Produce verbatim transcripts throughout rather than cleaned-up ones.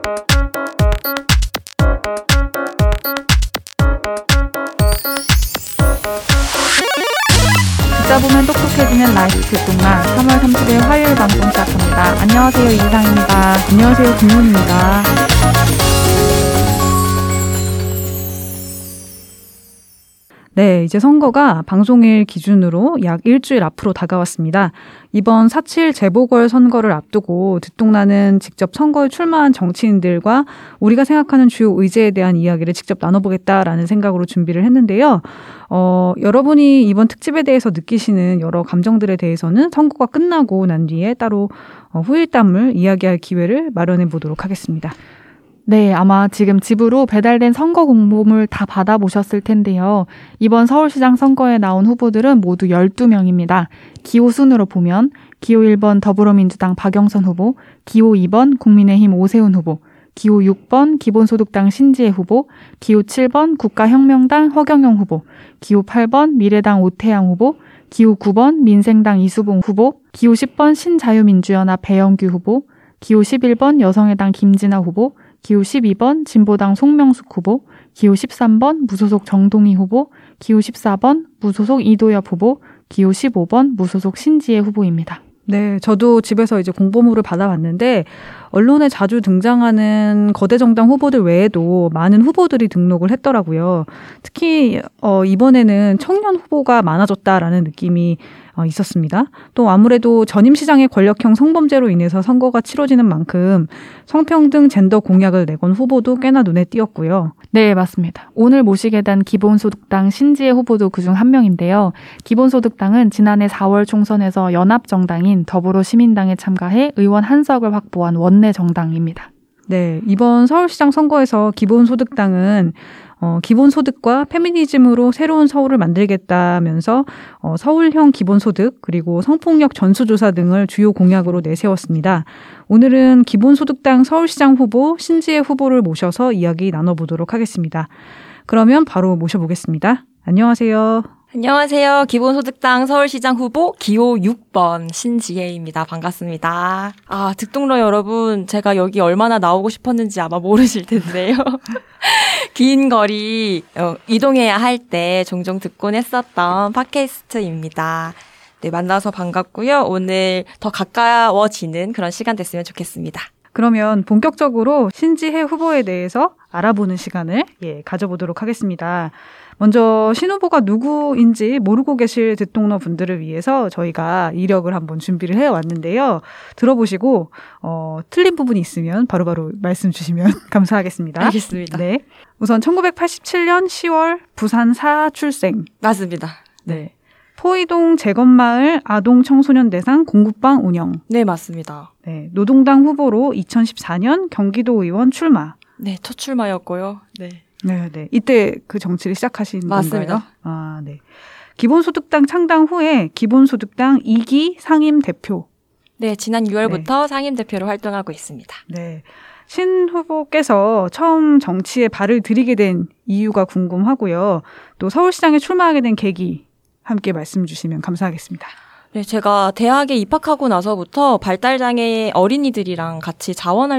듣다 보면 똑똑해지는 라이프 듣동나 삼월 삼십일 화요일 방송 시작합니다. 안녕하세요, 이상입니다. 안녕하세요, 김문입니다. 네, 이제 선거가 방송일 기준으로 약 일주일 앞으로 다가왔습니다. 이번 사 칠 재보궐선거를 앞두고 듣동나는 직접 선거에 출마한 정치인들과 우리가 생각하는 주요 의제에 대한 이야기를 직접 나눠보겠다라는 생각으로 준비를 했는데요. 어, 여러분이 이번 특집에 대해서 느끼시는 여러 감정들에 대해서는 선거가 끝나고 난 뒤에 따로 어, 후일담을 이야기할 기회를 마련해 보도록 하겠습니다. 네, 아마 지금 집으로 배달된 선거 공보물 다 받아보셨을 텐데요. 이번 서울시장 선거에 나온 후보들은 모두 열두 명입니다. 기호 순으로 보면 기호 일 번 더불어민주당 박영선 후보, 기호 이 번 국민의힘 오세훈 후보, 기호 육 번 기본소득당 신지혜 후보, 기호 칠 번 국가혁명당 허경영 후보, 기호 팔 번 미래당 오태양 후보, 기호 구 번 민생당 이수봉 후보, 기호 십 번 신자유민주연합 배영규 후보, 기호 십일 번 여성의당 김진아 후보, 기호 십이 번 진보당 송명숙 후보, 기호 십삼 번 무소속 정동희 후보, 기호 십사 번 무소속 이도엽 후보, 기호 십오 번 무소속 신지혜 후보입니다. 네, 저도 집에서 이제 공보물을 받아왔는데 언론에 자주 등장하는 거대 정당 후보들 외에도 많은 후보들이 등록을 했더라고요. 특히 어, 이번에는 청년 후보가 많아졌다라는 느낌이 어, 있었습니다. 또 아무래도 전임 시장의 권력형 성범죄로 인해서 선거가 치러지는 만큼 성평등 젠더 공약을 내건 후보도 꽤나 눈에 띄었고요. 네, 맞습니다. 오늘 모시게 된 기본소득당 신지혜 후보도 그중 한 명인데요. 기본소득당은 지난해 사월 총선에서 연합정당인 더불어시민당에 참가해 의원 한석을 확보한 원내 정당입니다. 네, 이번 서울시장 선거에서 기본소득당은 어, 기본소득과 페미니즘으로 새로운 서울을 만들겠다면서 어, 서울형 기본소득 그리고 성폭력 전수조사 등을 주요 공약으로 내세웠습니다. 오늘은 기본소득당 서울시장 후보 신지혜 후보를 모셔서 이야기 나눠보도록 하겠습니다. 그러면 바로 모셔보겠습니다. 안녕하세요. 안녕하세요. 기본소득당 서울시장 후보 기호 육 번 신지혜입니다. 반갑습니다. 아, 듣동러 여러분, 제가 여기 얼마나 나오고 싶었는지 아마 모르실 텐데요. 긴 거리 어, 이동해야 할 때 종종 듣곤 했었던 팟캐스트입니다. 네, 만나서 반갑고요. 오늘 더 가까워지는 그런 시간 됐으면 좋겠습니다. 그러면 본격적으로 신지혜 후보에 대해서 알아보는 시간을 예, 가져보도록 하겠습니다. 먼저 신 후보가 누구인지 모르고 계실 듣동러 분들을 위해서 저희가 이력을 한번 준비를 해왔는데요. 들어보시고 어, 틀린 부분이 있으면 바로바로 말씀 주시면 감사하겠습니다. 알겠습니다. 네, 우선 천구백팔십칠 년 시월 부산 사 출생. 맞습니다. 네. 포이동 재건마을 아동 청소년 대상 공구방 운영. 네, 맞습니다. 네, 노동당 후보로 이천십사 년 경기도 의원 출마. 네, 첫 출마였고요. 네. 네, 네. 이때 그 정치를 시작하신 맞습니다. 건가요? 아, 네. 기본소득당 창당 후에 기본소득당 이 기 상임 대표. 네, 지난 유월부터 네. 상임 대표로 활동하고 있습니다. 네. 신 후보께서 처음 정치에 발을 들이게 된 이유가 궁금하고요. 또 서울시장에 출마하게 된 계기 함께 말씀 주시면 감사하겠습니다. 네, 제가 대학에 입학하고 나서부터 발달장애 어린이들이랑 같이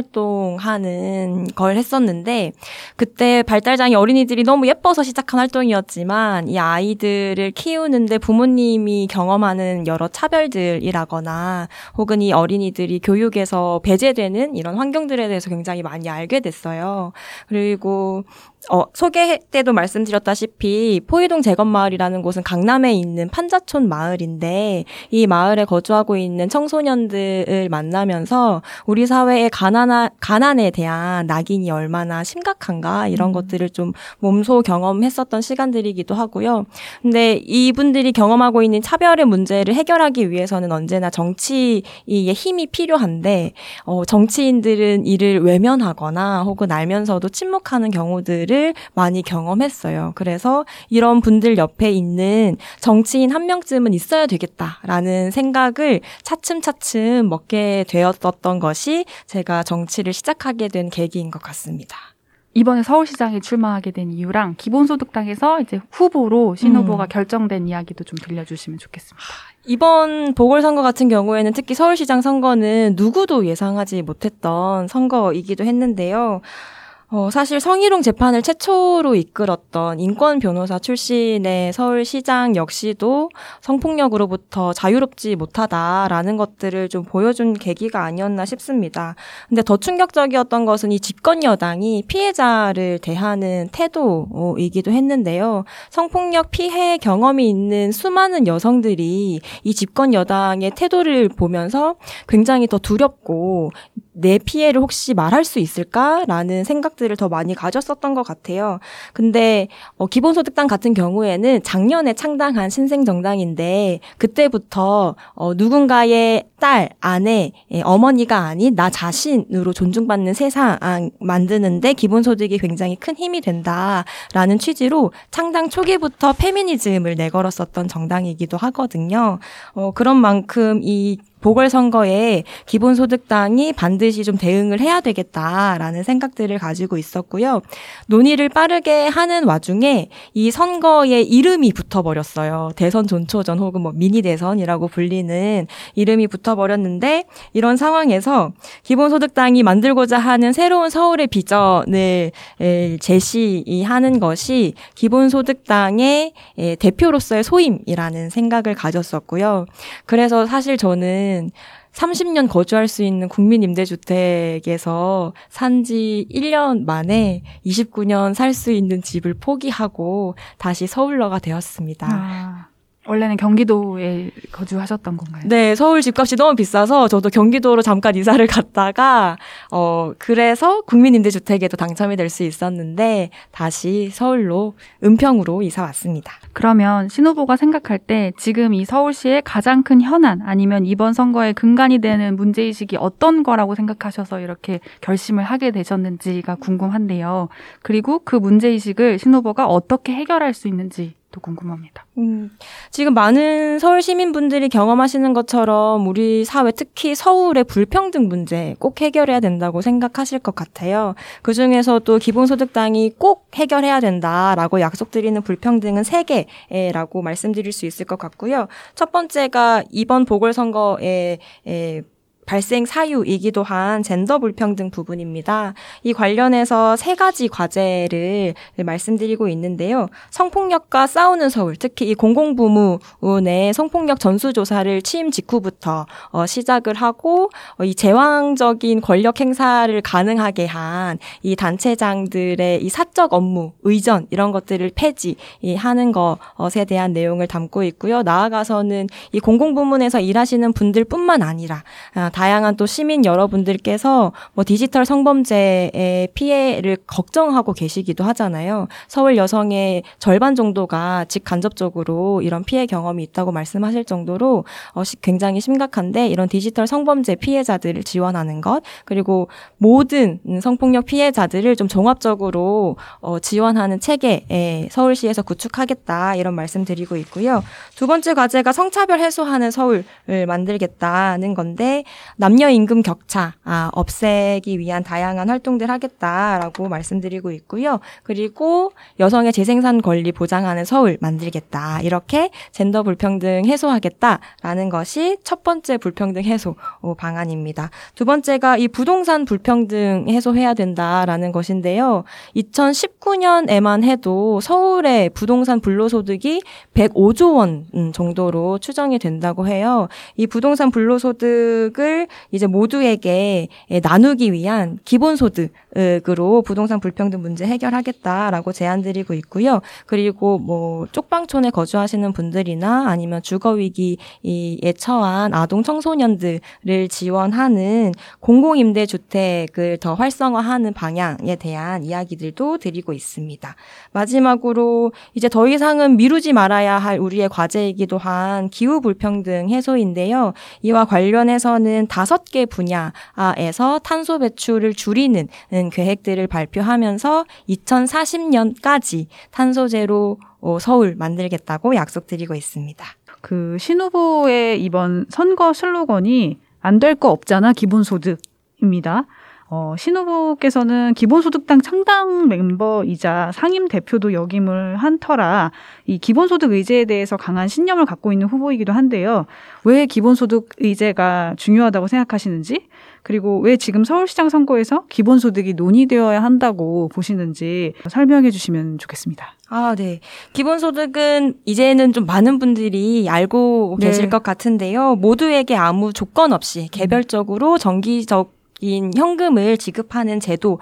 자원활동하는 걸 했었는데 그때 발달장애 어린이들이 너무 예뻐서 시작한 활동이었지만 이 아이들을 키우는데 부모님이 경험하는 여러 차별들이라거나 혹은 이 어린이들이 교육에서 배제되는 이런 환경들에 대해서 굉장히 많이 알게 됐어요. 그리고 어, 소개 때도 말씀드렸다시피 포이동 재건마을이라는 곳은 강남에 있는 판자촌 마을인데 이 마을에 거주하고 있는 청소년들을 만나면서 우리 사회의 가난한, 가난에 대한 낙인이 얼마나 심각한가 이런 음. 것들을 좀 몸소 경험했었던 시간들이기도 하고요. 근데 이분들이 경험하고 있는 차별의 문제를 해결하기 위해서는 언제나 정치의 힘이 필요한데 어, 정치인들은 이를 외면하거나 혹은 알면서도 침묵하는 경우들을 많이 경험했어요. 그래서 이런 분들 옆에 있는 정치인 한 명쯤은 있어야 되겠다라는 생각을 차츰차츰 먹게 되었던 것이 제가 정치를 시작하게 된 계기인 것 같습니다. 이번에 서울시장에 출마하게 된 이유랑 기본소득당에서 이제 후보로 신 후보가 음. 결정된 이야기도 좀 들려주시면 좋겠습니다. 이번 보궐선거 같은 경우에는 특히 서울시장 선거는 누구도 예상하지 못했던 선거이기도 했는데요. 어, 사실 성희롱 재판을 최초로 이끌었던 인권 변호사 출신의 서울시장 역시도 성폭력으로부터 자유롭지 못하다라는 것들을 좀 보여준 계기가 아니었나 싶습니다. 근데 더 충격적이었던 것은 이 집권 여당이 피해자를 대하는 태도이기도 했는데요. 성폭력 피해 경험이 있는 수많은 여성들이 이 집권 여당의 태도를 보면서 굉장히 더 두렵고 내 피해를 혹시 말할 수 있을까라는 생각들을 더 많이 가졌었던 것 같아요. 근데 어, 기본소득당 같은 경우에는 작년에 창당한 신생정당인데 그때부터 어, 누군가의 딸, 아내, 예, 어머니가 아닌 나 자신으로 존중받는 세상 만드는데 기본소득이 굉장히 큰 힘이 된다라는 취지로 창당 초기부터 페미니즘을 내걸었었던 정당이기도 하거든요. 어, 그런 만큼 이 보궐선거에 기본소득당이 반드시 좀 대응을 해야 되겠다라는 생각들을 가지고 있었고요. 논의를 빠르게 하는 와중에 이 선거에 이름이 붙어버렸어요. 대선 존초전 혹은 뭐 미니 대선이라고 불리는 이름이 붙어버렸는데 이런 상황에서 기본소득당이 만들고자 하는 새로운 서울의 비전을 제시하는 것이 기본소득당의 대표로서의 소임이라는 생각을 가졌었고요. 그래서 사실 저는 삼십 년 거주할 수 있는 국민임대주택에서 산지 일 년 만에 이십구 년 살 수 있는 집을 포기하고 다시 서울러가 되었습니다. 아, 원래는 경기도에 거주하셨던 건가요? 네, 서울 집값이 너무 비싸서 저도 경기도로 잠깐 이사를 갔다가 어 그래서 국민임대주택에도 당첨이 될 수 있었는데 다시 서울로 은평으로 이사 왔습니다. 그러면 신 후보가 생각할 때 지금 이 서울시의 가장 큰 현안 아니면 이번 선거의 근간이 되는 문제의식이 어떤 거라고 생각하셔서 이렇게 결심을 하게 되셨는지가 궁금한데요. 그리고 그 문제의식을 신 후보가 어떻게 해결할 수 있는지 또 궁금합니다. 음, 지금 많은 서울 시민분들이 경험하시는 것처럼 우리 사회 특히 서울의 불평등 문제 꼭 해결해야 된다고 생각하실 것 같아요. 그중에서도 기본소득당이 꼭 해결해야 된다라고 약속드리는 불평등은 세 개라고 말씀드릴 수 있을 것 같고요. 첫 번째가 이번 보궐선거에 에, 발생 사유이기도 한 젠더 불평등 부분입니다. 이 관련해서 세 가지 과제를 말씀드리고 있는데요. 성폭력과 싸우는 서울, 특히 이 공공부문의 성폭력 전수조사를 취임 직후부터 어, 시작을 하고 어, 이 제왕적인 권력 행사를 가능하게 한 이 단체장들의 이 사적 업무, 의전 이런 것들을 폐지하는 것에 대한 내용을 담고 있고요. 나아가서는 이 공공부문에서 일하시는 분들뿐만 아니라 아, 다양한 또 시민 여러분들께서 뭐 디지털 성범죄의 피해를 걱정하고 계시기도 하잖아요. 서울 여성의 절반 정도가 직간접적으로 이런 피해 경험이 있다고 말씀하실 정도로 어, 굉장히 심각한데 이런 디지털 성범죄 피해자들을 지원하는 것 그리고 모든 성폭력 피해자들을 좀 종합적으로 어, 지원하는 체계 서울시에서 구축하겠다 이런 말씀드리고 있고요. 두 번째 과제가 성차별 해소하는 서울을 만들겠다는 건데 남녀 임금 격차 아, 없애기 위한 다양한 활동들 하겠다라고 말씀드리고 있고요. 그리고 여성의 재생산 권리 보장하는 서울 만들겠다. 이렇게 젠더 불평등 해소하겠다라는 것이 첫 번째 불평등 해소 방안입니다. 두 번째가 이 부동산 불평등 해소해야 된다라는 것인데요. 이천십구 년에만 해도 서울의 부동산 불로소득이 백오조 원 정도로 추정이 된다고 해요. 이 부동산 불로소득을 이제 모두에게 나누기 위한 기본소득으로 부동산 불평등 문제 해결하겠다라고 제안드리고 있고요. 그리고 뭐 쪽방촌에 거주하시는 분들이나 아니면 주거위기에 처한 아동 청소년들을 지원하는 공공임대주택을 더 활성화하는 방향에 대한 이야기들도 드리고 있습니다. 마지막으로 이제 더 이상은 미루지 말아야 할 우리의 과제이기도 한 기후불평등 해소인데요. 이와 관련해서는 다섯 개 분야에서 탄소 배출을 줄이는 계획들을 발표하면서 이천사십 년까지 탄소 제로 서울 만들겠다고 약속드리고 있습니다. 그 신 후보의 이번 선거 슬로건이 안 될 거 없잖아 기본소득입니다. 어, 신 후보께서는 기본소득당 창당 멤버이자 상임 대표도 역임을 한 터라 이 기본소득 의제에 대해서 강한 신념을 갖고 있는 후보이기도 한데요. 왜 기본소득 의제가 중요하다고 생각하시는지, 그리고 왜 지금 서울시장 선거에서 기본소득이 논의되어야 한다고 보시는지 설명해 주시면 좋겠습니다. 아, 네. 기본소득은 이제는 좀 많은 분들이 알고 네. 계실 것 같은데요. 모두에게 아무 조건 없이 개별적으로 정기적 인 현금을 지급하는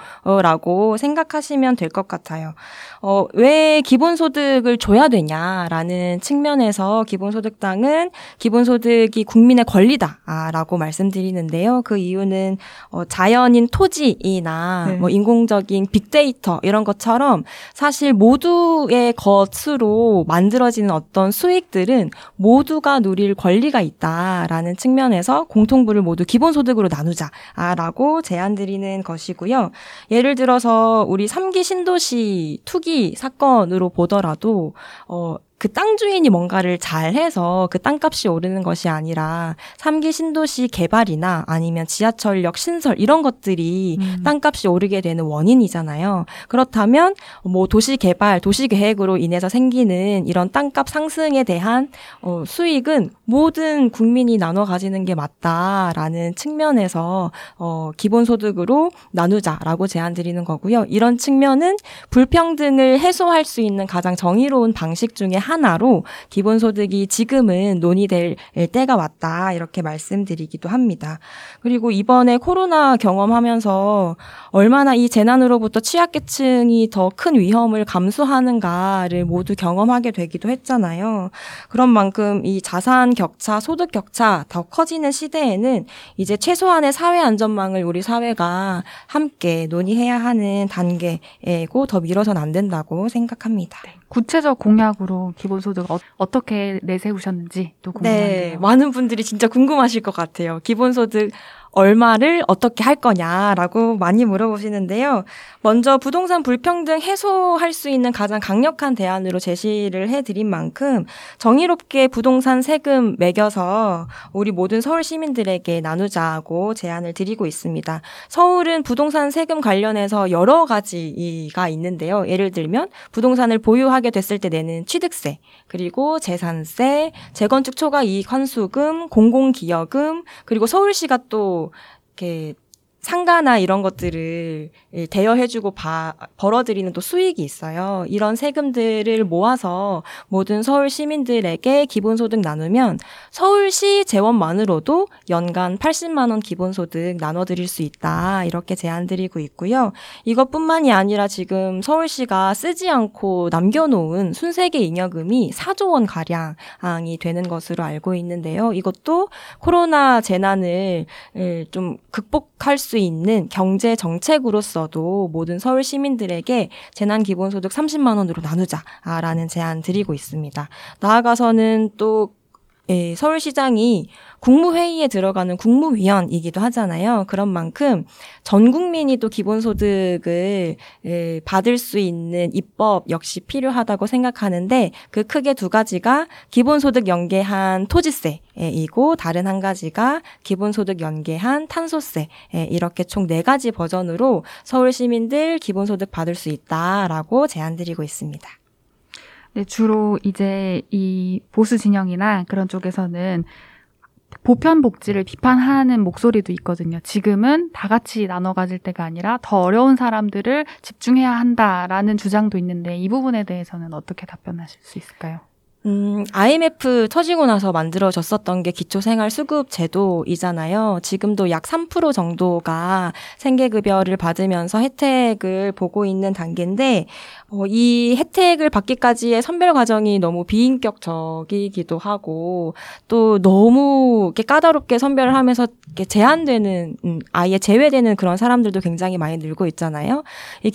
제도라고 생각하시면 될 것 같아요. 어, 왜 기본소득을 줘야 되냐라는 측면에서 기본소득당은 기본소득이 국민의 권리다라고 말씀드리는데요. 그 이유는 어, 자연인 토지이나 네. 뭐 인공적인 빅데이터 이런 것처럼 사실 모두의 것으로 만들어지는 어떤 수익들은 모두가 누릴 권리가 있다라는 측면에서 공통부를 모두 기본소득으로 나누자. 라고 제안드리는 것이고요. 예를 들어서 우리 삼 기 신도시 투기 사건으로 보더라도 어, 그 땅 주인이 뭔가를 잘해서 그 땅값이 오르는 것이 아니라 삼 기 신도시 개발이나 아니면 지하철역 신설 이런 것들이 음. 땅값이 오르게 되는 원인이잖아요. 그렇다면 뭐 도시 개발, 도시 계획으로 인해서 생기는 이런 땅값 상승에 대한 어, 수익은 모든 국민이 나눠 가지는 게 맞다라는 측면에서 어, 기본소득으로 나누자라고 제안드리는 거고요. 이런 측면은 불평등을 해소할 수 있는 가장 정의로운 방식 중에 하나로 기본소득이 지금은 논의될 때가 왔다 이렇게 말씀드리기도 합니다. 그리고 이번에 코로나 경험하면서 얼마나 이 재난으로부터 취약계층이 더 큰 위험을 감수하는가를 모두 경험하게 되기도 했잖아요. 그런 만큼 이 자산 격차, 소득 격차 더 커지는 시대에는 이제 최소한의 사회 안전망을 우리 사회가 함께 논의해야 하는 단계이고 더 미뤄서는 안 된다고 생각합니다. 네. 구체적 공약으로 기본소득 어, 어떻게 내세우셨는지 또 궁금한데요. 네, 많은 분들이 진짜 궁금하실 것 같아요. 기본소득 얼마를 어떻게 할 거냐라고 많이 물어보시는데요. 먼저 부동산 불평등 해소할 수 있는 가장 강력한 대안으로 제시를 해드린 만큼 정의롭게 부동산 세금 매겨서 우리 모든 서울 시민들에게 나누자고 제안을 드리고 있습니다. 서울은 부동산 세금 관련해서 여러 가지가 있는데요. 예를 들면 부동산을 보유하게 됐을 때 내는 취득세, 그리고 재산세, 재건축 초과 이익 환수금, 공공기여금, 그리고 서울시가 또 이렇게 상가나 이런 것들을 대여해주고 바, 벌어들이는 또 수익이 있어요. 이런 세금들을 모아서 모든 서울 시민들에게 기본소득 나누면 서울시 재원만으로도 연간 팔십만 원 기본소득 나눠드릴 수 있다. 이렇게 제안드리고 있고요. 이것뿐만이 아니라 지금 서울시가 쓰지 않고 남겨놓은 순세계 잉여금이 사조 원 가량이 되는 것으로 알고 있는데요. 이것도 코로나 재난을 좀 극복할 수 수 있는 경제 정책으로서도 모든 서울 시민들에게 재난 기본소득 삼십만 원으로 나누자라는 제안 드리고 있습니다. 나아가서는 또 예, 서울시장이 국무회의에 들어가는 국무위원이기도 하잖아요. 그런 만큼 전 국민이 또 기본소득을 예, 받을 수 있는 입법 역시 필요하다고 생각하는데 그 크게 두 가지가 기본소득 연계한 토지세이고 다른 한 가지가 기본소득 연계한 탄소세 예, 이렇게 총 네 가지 버전으로 서울 시민들 기본소득 받을 수 있다라고 제안드리고 있습니다. 네, 주로 이제 이 보수 진영이나 그런 쪽에서는 보편 복지를 비판하는 목소리도 있거든요. 지금은 다 같이 나눠 가질 때가 아니라 더 어려운 사람들을 집중해야 한다라는 주장도 있는데 이 부분에 대해서는 어떻게 답변하실 수 있을까요? 음, 아이엠에프 터지고 나서 만들어졌었던 게 기초생활수급 제도이잖아요. 지금도 약 삼 퍼센트 정도가 생계급여를 받으면서 혜택을 보고 있는 단계인데 어, 이 혜택을 받기까지의 선별 과정이 너무 비인격적이기도 하고 또 너무 이렇게 까다롭게 선별을 하면서 이렇게 제한되는 음, 아예 제외되는 그런 사람들도 굉장히 많이 늘고 있잖아요. 이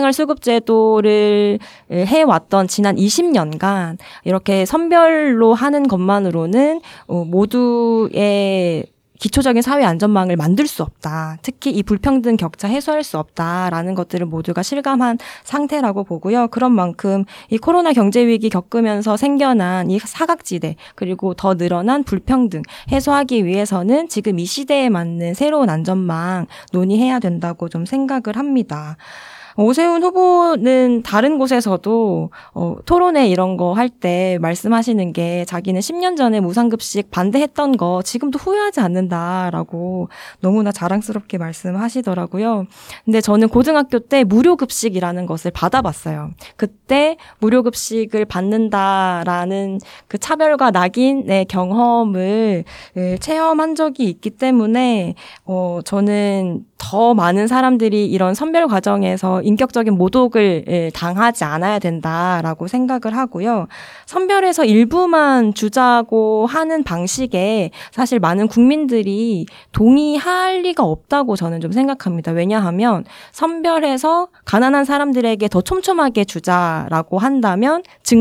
기초생활수급제도를 해왔던 지난 이십 년간 이렇게 선별로 하는 것만으로는 어, 모두의 기초적인 사회 안전망을 만들 수 없다. 특히 이 불평등 격차 해소할 수 없다라는 것들을 모두가 실감한 상태라고 보고요. 그런 만큼 이 코로나 경제 위기 겪으면서 생겨난 이 사각지대 그리고 더 늘어난 불평등 해소하기 위해서는 지금 이 시대에 맞는 새로운 안전망 논의해야 된다고 좀 생각을 합니다. 오세훈 후보는 다른 곳에서도 어, 토론회 이런 거 할 때 말씀하시는 게 자기는 십 년 전에 무상급식 반대했던 거 지금도 후회하지 않는다라고 너무나 자랑스럽게 말씀하시더라고요. 근데 저는 고등학교 때 무료급식이라는 것을 받아봤어요. 그때 무료급식을 받는다라는 그 차별과 낙인의 경험을 체험한 적이 있기 때문에 어, 저는 더 많은 사람들이 이런 선별 과정에서 인격적인 모독을 당하지 않아야 된다라고 생각을 하고요. 선별해서 일부만 주자고 하는 방식에 사실 많은 국민들이 동의할 리가 없다고 저는 좀 생각합니다. 왜냐하면 선별해서 가난한 사람들에게 더 촘촘하게 주자라고 한다면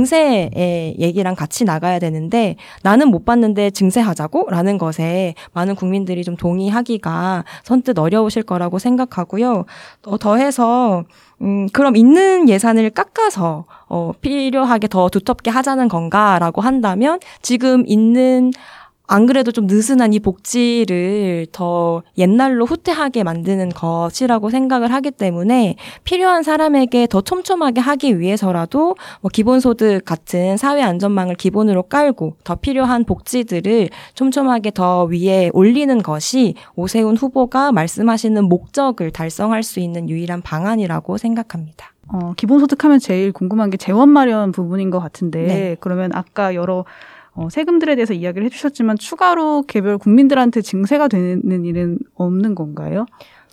증세의 얘기랑 같이 나가야 되는데 나는 못 받는데 증세하자고? 라는 것에 많은 국민들이 좀 동의하기가 선뜻 어려우실 거라고 생각하고요. 더, 더해서 음, 그럼 있는 예산을 깎아서 어, 필요하게 더 두텁게 하자는 건가라고 한다면 지금 있는 안 그래도 좀 느슨한 이 복지를 더 옛날로 후퇴하게 만드는 것이라고 생각을 하기 때문에 필요한 사람에게 더 촘촘하게 하기 위해서라도 뭐 기본소득 같은 사회 안전망을 기본으로 깔고 더 필요한 복지들을 촘촘하게 더 위에 올리는 것이 오세훈 후보가 말씀하시는 목적을 달성할 수 있는 유일한 방안이라고 생각합니다. 어, 기본소득 하면 제일 궁금한 게 재원 마련 부분인 것 같은데 네. 그러면 아까 여러 어, 세금들에 대해서 이야기를 해주셨지만 추가로 개별 국민들한테 증세가 되는 일은 없는 건가요?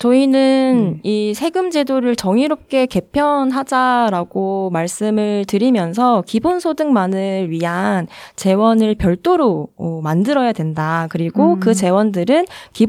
저희는 네. 이 세금 제도를 정의롭게 개편하자라고 말씀을 드리면서 기본소득만을 위한 재원을 별도로 어, 만들어야 된다. 그리고 음. 그 재원들은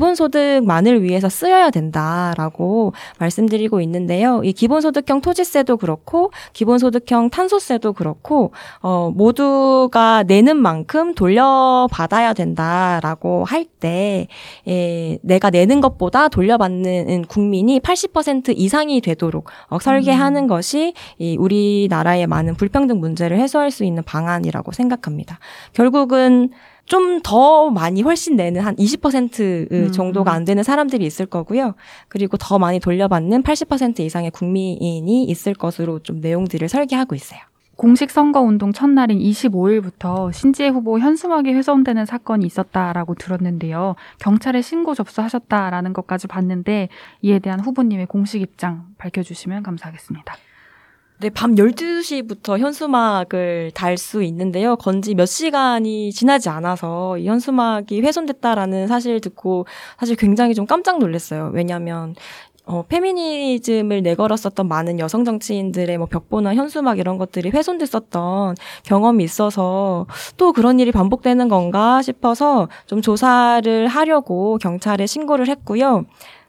기본소득만을 위해서 쓰여야 된다라고 말씀드리고 있는데요. 이 기본소득형 토지세도 그렇고 기본소득형 탄소세도 그렇고 어, 모두가 내는 만큼 돌려받아야 된다라고 할 때 예, 내가 내는 것보다 돌려받는 국민이 팔십 퍼센트 이상이 되도록 어, 설계하는 음. 것이 이 우리나라의 많은 불평등 문제를 해소할 수 있는 방안이라고 생각합니다. 결국은 좀 더 많이 훨씬 내는 한 이십 퍼센트 음. 정도가 안 되는 사람들이 있을 거고요. 그리고 더 많이 돌려받는 팔십 퍼센트 이상의 국민이 있을 것으로 좀 내용들을 설계하고 있어요. 공식 선거운동 첫날인 이십오일부터 신지혜 후보 현수막이 훼손되는 사건이 있었다라고 들었는데요. 경찰에 신고 접수하셨다라는 것까지 봤는데 이에 대한 후보님의 공식 입장 밝혀주시면 감사하겠습니다. 네, 밤 열두 시부터 현수막을 달 수 있는데요. 건지 몇 시간이 지나지 않아서 이 현수막이 훼손됐다라는 사실 듣고 사실 굉장히 좀 깜짝 놀랐어요. 왜냐하면 어, 페미니즘을 내걸었었던 많은 여성 정치인들의 뭐 벽보나 현수막 이런 것들이 훼손됐었던 경험이 있어서 또 그런 일이 반복되는 건가 싶어서 좀 조사를 하려고 경찰에 신고를 했고요.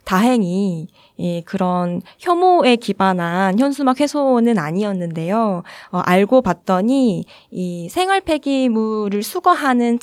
다행히 예, 그런 혐오에 기반한 현수막 훼손은 아니었는데요. 어, 알고 봤더니 이 생활 폐기물을 수거하는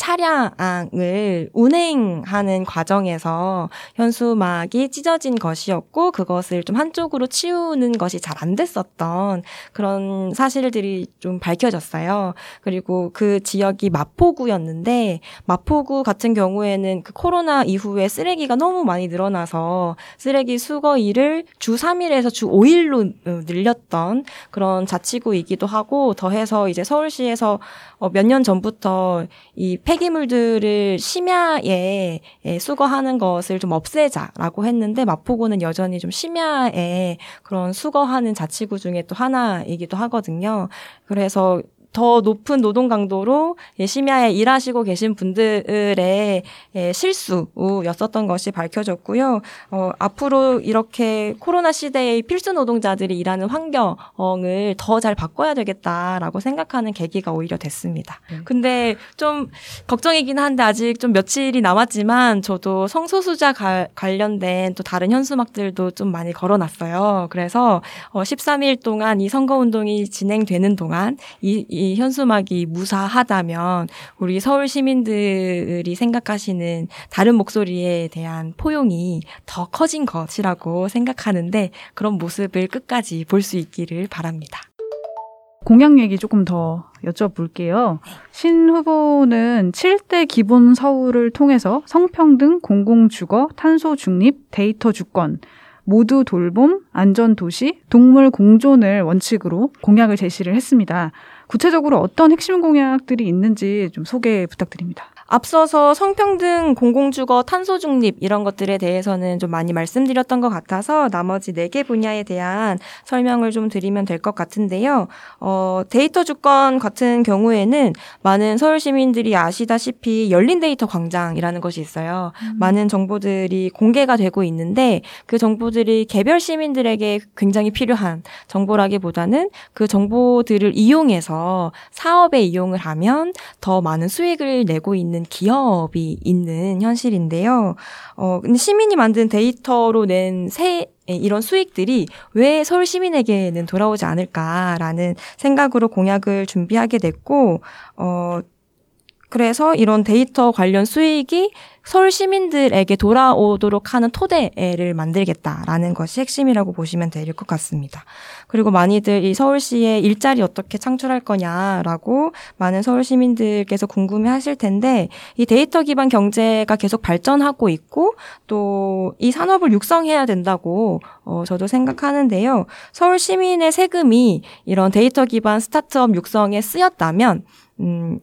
차량을 운행하는 과정에서 현수막이 찢어진 것이었고 그것을 좀 한쪽으로 치우는 것이 잘 안 됐었던 그런 사실들이 좀 밝혀졌어요. 그리고 그 지역이 마포구였는데 마포구 같은 경우에는 그 코로나 이후에 쓰레기가 너무 많이 늘어나서 쓰레기 수거 일을 주 삼 일에서 주 오 일로 늘렸던 그런 자치구이기도 하고 더해서 이제 서울시에서 몇 년 전부터 이 폐기물들을 심야에 수거하는 것을 좀 없애자라고 했는데 마포구는 여전히 좀 심야에 그런 수거하는 자치구 중에 또 하나이기도 하거든요. 그래서 더 높은 노동 강도로 심야에 일하시고 계신 분들의 실수였었던 것이 밝혀졌고요. 어, 앞으로 이렇게 코로나 시대의 필수 노동자들이 일하는 환경을 더 잘 바꿔야 되겠다라고 생각하는 계기가 오히려 됐습니다. 네. 근데 좀 걱정이긴 한데 아직 좀 며칠이 남았지만 저도 성소수자 가, 관련된 또 다른 현수막들도 좀 많이 걸어놨어요. 그래서 어, 십삼 일 동안 이 선거운동이 진행되는 동안 이, 이 이 현수막이 무사하다면 우리 서울 시민들이 생각하시는 다른 목소리에 대한 포용이 더 커진 것이라고 생각하는데 그런 모습을 끝까지 볼 수 있기를 바랍니다. 공약 얘기 조금 더 여쭤볼게요. 신 후보는 칠 대 기본 서울을 통해서 성평등, 공공주거, 탄소 중립, 데이터 주권, 모두 돌봄, 안전도시, 동물 공존을 원칙으로 공약을 제시를 했습니다. 구체적으로 어떤 핵심 공약들이 있는지 좀 소개 부탁드립니다. 앞서서 성평등, 공공주거, 탄소중립 이런 것들에 대해서는 좀 많이 말씀드렸던 것 같아서 나머지 네 개 분야에 대한 설명을 좀 드리면 될 것 같은데요. 어, 데이터 주권 같은 경우에는 많은 서울 시민들이 아시다시피 열린 데이터 광장이라는 것이 있어요. 음. 많은 정보들이 공개가 되고 있는데 그 정보들이 개별 시민들에게 굉장히 필요한 정보라기보다는 그 정보들을 이용해서 사업에 이용을 하면 더 많은 수익을 내고 있는 기업이 있는 현실인데요. 어, 근데 시민이 만든 데이터로 낸 새, 이런 수익들이 왜 서울 시민에게는 돌아오지 않을까라는 생각으로 공약을 준비하게 됐고, 어, 그래서 이런 데이터 관련 수익이 서울 시민들에게 돌아오도록 하는 토대를 만들겠다라는 것이 핵심이라고 보시면 될 것 같습니다. 그리고 많이들 이 서울시에 일자리 어떻게 창출할 거냐라고 많은 서울 시민들께서 궁금해하실 텐데 이 데이터 기반 경제가 계속 발전하고 있고 또 이 산업을 육성해야 된다고 어, 저도 생각하는데요. 서울 시민의 세금이 이런 데이터 기반 스타트업 육성에 쓰였다면 음,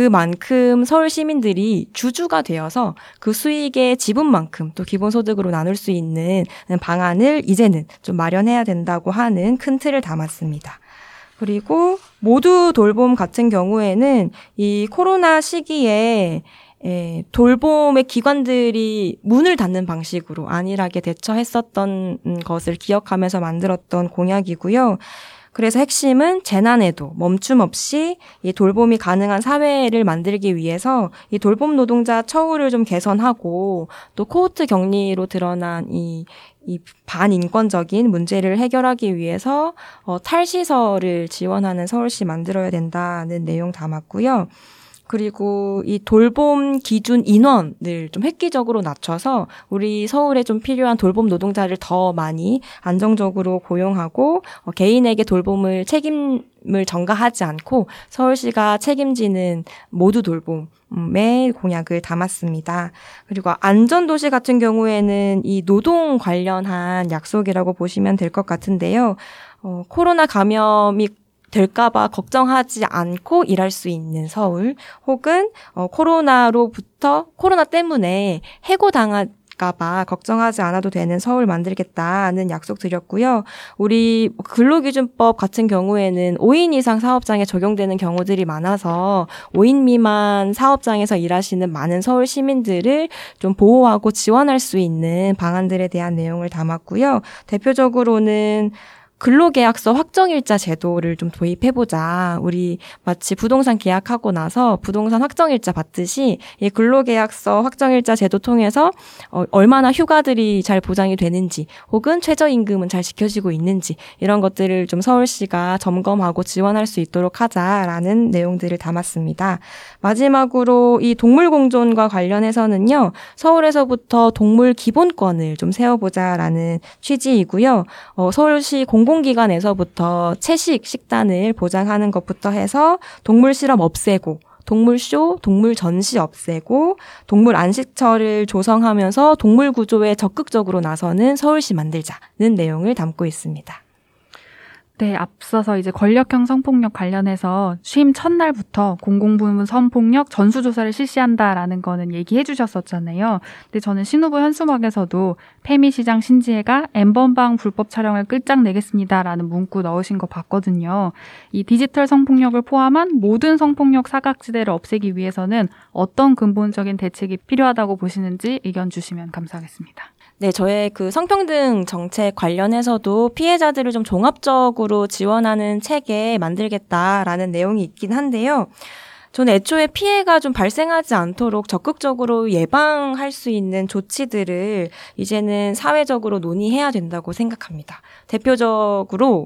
그만큼 서울 시민들이 주주가 되어서 그 수익의 지분만큼 또 기본소득으로 나눌 수 있는 방안을 이제는 좀 마련해야 된다고 하는 큰 틀을 담았습니다. 그리고 모두 돌봄 같은 경우에는 이 코로나 시기에 예, 돌봄의 기관들이 문을 닫는 방식으로 안일하게 대처했었던 것을 기억하면서 만들었던 공약이고요. 그래서 핵심은 재난에도 멈춤 없이 이 돌봄이 가능한 사회를 만들기 위해서 이 돌봄 노동자 처우를 좀 개선하고 또 코호트 격리로 드러난 이, 이 반인권적인 문제를 해결하기 위해서 어, 탈시설을 지원하는 서울시 만들어야 된다는 내용 담았고요. 그리고 이 돌봄 기준 인원을 좀 획기적으로 낮춰서 우리 서울에 좀 필요한 돌봄 노동자를 더 많이 안정적으로 고용하고 어, 개인에게 돌봄을 책임을 전가하지 않고 서울시가 책임지는 모두 돌봄의 공약을 담았습니다. 그리고 안전도시 같은 경우에는 이 노동 관련한 약속이라고 보시면 될 것 같은데요. 어, 코로나 감염이 될까봐 걱정하지 않고 일할 수 있는 서울 혹은 어, 코로나로부터 코로나 때문에 해고당할까봐 걱정하지 않아도 되는 서울 만들겠다는 약속 드렸고요. 우리 근로기준법 같은 경우에는 오 인 이상 사업장에 적용되는 경우들이 많아서 오 인 미만 사업장에서 일하시는 많은 서울 시민들을 좀 보호하고 지원할 수 있는 방안들에 대한 내용을 담았고요. 대표적으로는 근로계약서 확정일자 제도를 좀 도입해보자. 우리 마치 부동산 계약하고 나서 부동산 확정일자 받듯이 이 근로계약서 확정일자 제도 통해서 어, 얼마나 휴가들이 잘 보장이 되는지 혹은 최저임금은 잘 지켜지고 있는지 이런 것들을 좀 서울시가 점검하고 지원할 수 있도록 하자라는 내용들을 담았습니다. 마지막으로 이 동물공존과 관련해서는요. 서울에서부터 동물 기본권을 좀 세워보자라는 취지이고요. 어, 서울시 공공 공공기관에서부터 채식 식단을 보장하는 것부터 해서 동물 실험 없애고 동물쇼, 동물 전시 없애고 동물 안식처를 조성하면서 동물 구조에 적극적으로 나서는 서울시 만들자는 내용을 담고 있습니다. 네, 앞서서 이제 권력형 성폭력 관련해서 취임 첫날부터 공공부문 성폭력 전수조사를 실시한다라는 거는 얘기해 주셨었잖아요. 근데 저는 신 후보 현수막에서도 페미시장 신지혜가 엠번방 불법 촬영을 끝장내겠습니다라는 문구 넣으신 거 봤거든요. 이 디지털 성폭력을 포함한 모든 성폭력 사각지대를 없애기 위해서는 어떤 근본적인 대책이 필요하다고 보시는지 의견 주시면 감사하겠습니다. 네, 저의 그 성평등 정책 관련해서도 피해자들을 좀 종합적으로 지원하는 체계 만들겠다라는 내용이 있긴 한데요. 저는 애초에 피해가 좀 발생하지 않도록 적극적으로 예방할 수 있는 조치들을 이제는 사회적으로 논의해야 된다고 생각합니다. 대표적으로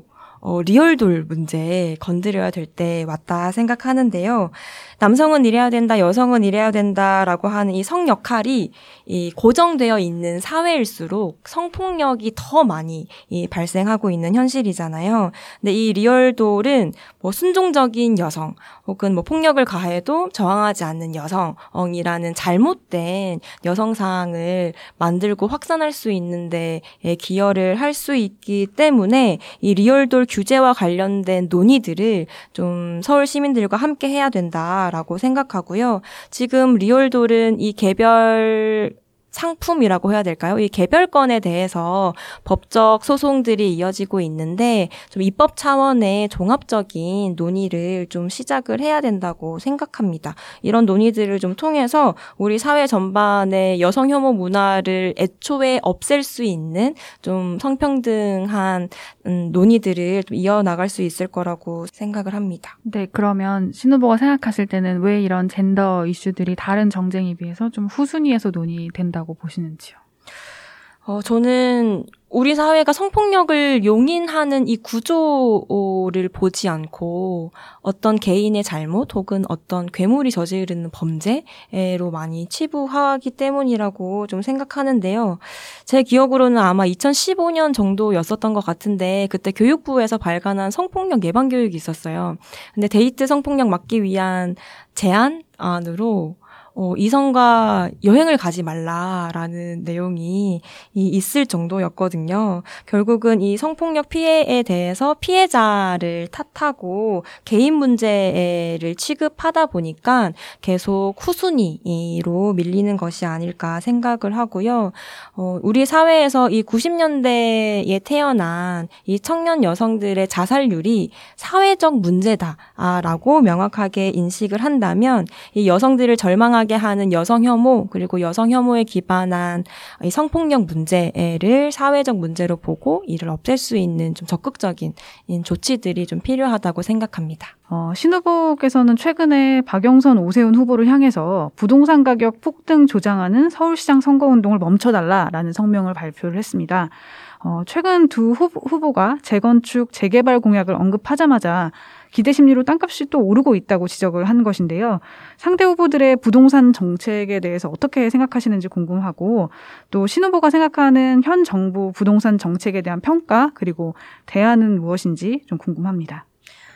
어, 리얼돌 문제 건드려야 될 때 왔다 생각하는데요. 남성은 이래야 된다, 여성은 이래야 된다라고 하는 이 성 역할이 이 고정되어 있는 사회일수록 성폭력이 더 많이 이 발생하고 있는 현실이잖아요. 근데 이 리얼돌은 뭐 순종적인 여성 혹은 뭐 폭력을 가해도 저항하지 않는 여성이라는 잘못된 여성상을 만들고 확산할 수 있는 데에 기여를 할 수 있기 때문에 이 리얼돌 규제와 관련된 논의들을 좀 서울 시민들과 함께 해야 된다라고 생각하고요. 지금 리얼돌은 이 개별 상품이라고 해야 될까요? 이 개별권에 대해서 법적 소송들이 이어지고 있는데 좀 입법 차원의 종합적인 논의를 좀 시작을 해야 된다고 생각합니다. 이런 논의들을 좀 통해서 우리 사회 전반의 여성 혐오 문화를 애초에 없앨 수 있는 좀 성평등한 음, 논의들을 좀 이어나갈 수 있을 거라고 생각을 합니다. 네, 그러면 신 후보가 생각하실 때는 왜 이런 젠더 이슈들이 다른 정쟁에 비해서 좀 후순위에서 논의된다고 보시는지요? 어, 저는 우리 사회가 성폭력을 용인하는 이 구조를 보지 않고 어떤 개인의 잘못 혹은 어떤 괴물이 저지르는 범죄로 많이 치부하기 때문이라고 좀 생각하는데요. 제 기억으로는 아마 이천십오 년 정도였었던 것 같은데 그때 교육부에서 발간한 성폭력 예방 교육이 있었어요. 근데 데이트 성폭력 막기 위한 제안안으로 어, 이성과 여행을 가지 말라라는 내용이 이, 있을 정도였거든요. 결국은 이 성폭력 피해에 대해서 피해자를 탓하고 개인 문제를 취급하다 보니까 계속 후순위로 밀리는 것이 아닐까 생각을 하고요. 어, 우리 사회에서 이 구십 년대에 태어난 이 청년 여성들의 자살률이 사회적 문제다라고 명확하게 인식을 한다면 이 여성들을 절망하게 하는 여성 혐오 그리고 여성 혐오에 기반한 이 성폭력 문제를 사회적 문제로 보고 이를 없앨 수 있는 좀 적극적인 조치들이 좀 필요하다고 생각합니다. 어, 신 후보께서는 최근에 박영선, 오세훈 후보를 향해서 부동산 가격 폭등 조장하는 서울시장 선거운동을 멈춰달라라는 성명을 발표를 했습니다. 어, 최근 두 후보, 후보가 재건축, 재개발 공약을 언급하자마자 기대 심리로 땅값이 또 오르고 있다고 지적을 한 것인데요. 상대 후보들의 부동산 정책에 대해서 어떻게 생각하시는지 궁금하고 또 신 후보가 생각하는 현 정부 부동산 정책에 대한 평가 그리고 대안은 무엇인지 좀 궁금합니다.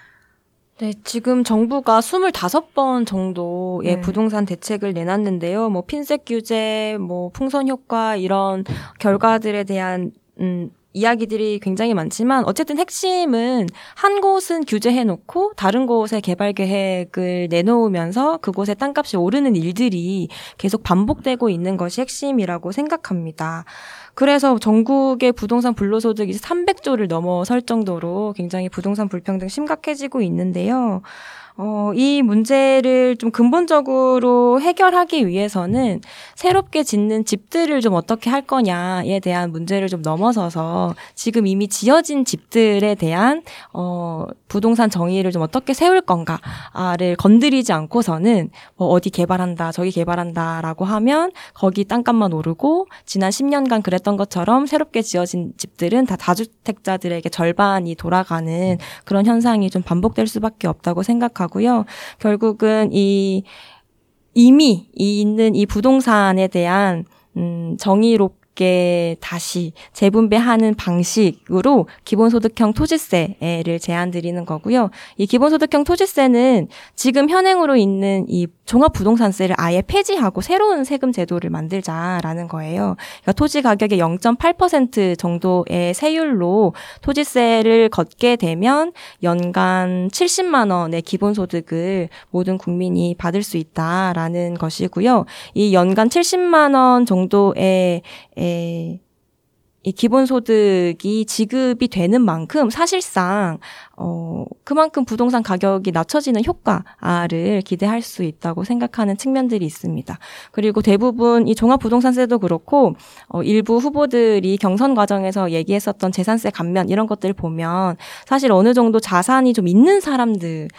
네, 지금 정부가 스물다섯 번 정도의 네. 부동산 대책을 내놨는데요. 뭐 핀셋 규제, 뭐 풍선 효과 이런 결과들에 대한 음 이야기들이 굉장히 많지만 어쨌든 핵심은 한 곳은 규제해놓고 다른 곳에 개발 계획을 내놓으면서 그곳의 땅값이 오르는 일들이 계속 반복되고 있는 것이 핵심이라고 생각합니다. 그래서 전국의 부동산 불로소득이 삼백조를 넘어설 정도로 굉장히 부동산 불평등 심각해지고 있는데요. 어, 이 문제를 좀 근본적으로 해결하기 위해서는 새롭게 짓는 집들을 좀 어떻게 할 거냐에 대한 문제를 좀 넘어서서 지금 이미 지어진 집들에 대한 어, 부동산 정의를 좀 어떻게 세울 건가를 건드리지 않고서는 뭐 어디 개발한다 저기 개발한다라고 하면 거기 땅값만 오르고 지난 십 년간 그랬던 것처럼 새롭게 지어진 집들은 다 다주택자들에게 절반이 돌아가는 그런 현상이 좀 반복될 수밖에 없다고 생각하고 고요. 결국은 이 이미 있는 이 부동산에 대한 음, 정의롭게 다시 재분배하는 방식으로 기본소득형 토지세를 제안드리는 거고요. 이 기본소득형 토지세는 지금 현행으로 있는 이 종합부동산세를 아예 폐지하고 새로운 세금 제도를 만들자라는 거예요. 그러니까 토지 가격의 영 점 팔 퍼센트 정도의 세율로 토지세를 걷게 되면 연간 칠십만 원의 기본소득을 모든 국민이 받을 수 있다라는 것이고요. 이 연간 칠십만 원 정도의 에, 이 기본소득이 지급이 되는 만큼 사실상 어 그만큼 부동산 가격이 낮춰지는 효과를 기대할 수 있다고 생각하는 측면들이 있습니다. 그리고 대부분 이 종합부동산세도 그렇고 어 일부 후보들이 경선 과정에서 얘기했었던 재산세 감면 이런 것들을 보면 사실 어느 정도 자산이 좀 있는 사람들을